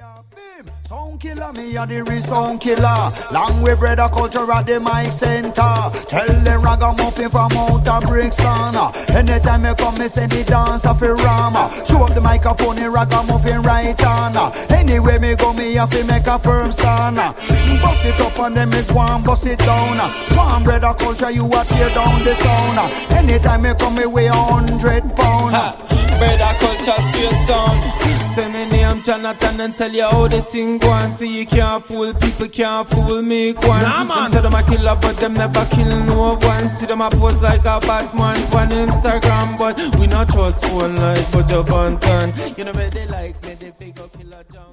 Sound killer, me a the resound killer. Long way brother culture at the mic center. Tell the ragamuffin from Outer Brixton. Anytime me come, me send the dance off a rama. Show up the microphone, the ragamuffin right on. Anyway me go, me have to make a firm stand. Bust it up and then me go and bust it down. One brother culture, you a tear down the sound. Anytime me come, me weigh 100 pound. Brother culture, straight down. Say me name Jonathan and tell you how the thing go on. See you can't fool people, can't fool me. Go on. Them say them a killer, but them never kill no one. See them a pose like a Batman on Instagram, but we not trust phone like Buju Banton. You know where they like me, they figure killer jump.